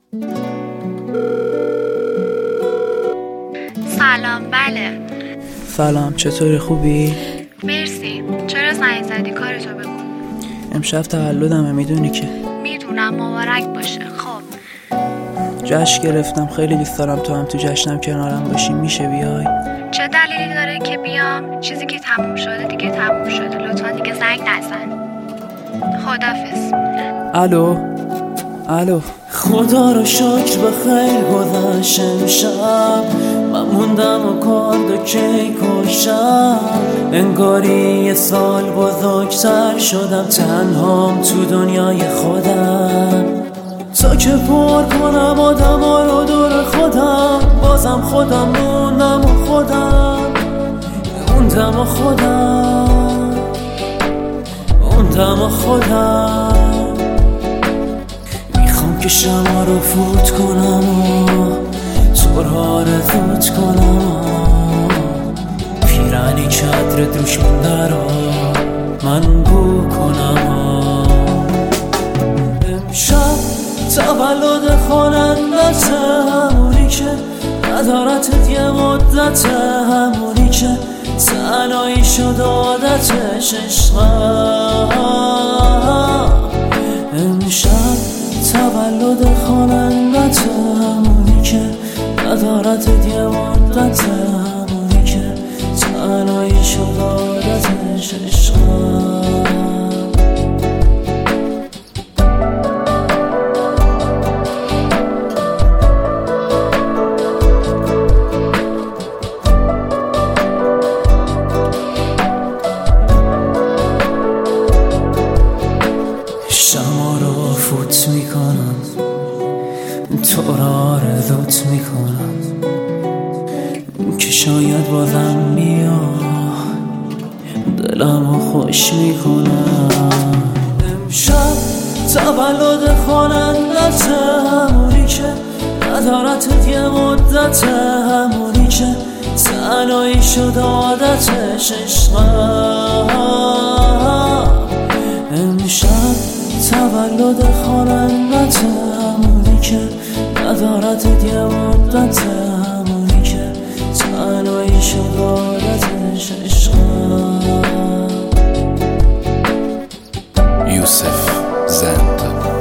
سلام. بله سلام، چطوری؟ خوبی؟ مرسی. چرا زنگ زدی؟ کارتو بگو. امشب تولدمه، میدونی که. میدونم، مبارک باشه. خب جشن گرفتم، خیلی دوست دارم تو هم تو جشنم کنارم باشی، میشه بیای؟ چه دلیلی داره که بیام؟ چیزی که تموم شده دیگه تموم شده، لطفا دیگه زنگ نزن. خداحافظ. الو خدا رو شکر به خیر گذشت امشب، من موندم و کارد و کی کشم، انگاری یه سال بزرگتر شدم، تنهام تو دنیای خودم، تا که پر کنم آدم ها رو دور خودم، بازم خودم موندم و خودم موندم و خودم موندم و خودم. که شما رو فوت کنم و تو را رفوت کنم، پیرانی چتر دوش مونده رو من بو کنم. امشب تولد خوانندت، همونی که ندارتت یه مدت، همونی که تنهایی شد عادتش عشقم. امشب تولد خوانندت، همونی که ندارتت یه مدت، همونی که تنهایی شد عادتش عشقم. شما رو فوت میکنم، تو را رزوت میکنم، که شاید بازم بیا دلمو خوش میکنم. امشب تولد خوانندت، همونی که ندارتت یه مدت، همونی که تنهایی شد عادتش عشقم. امشب تولد خوانندت، همونی که ندارتت یه مدت، همونی که تنهایی شد عادتش عشقم. یوسف زند.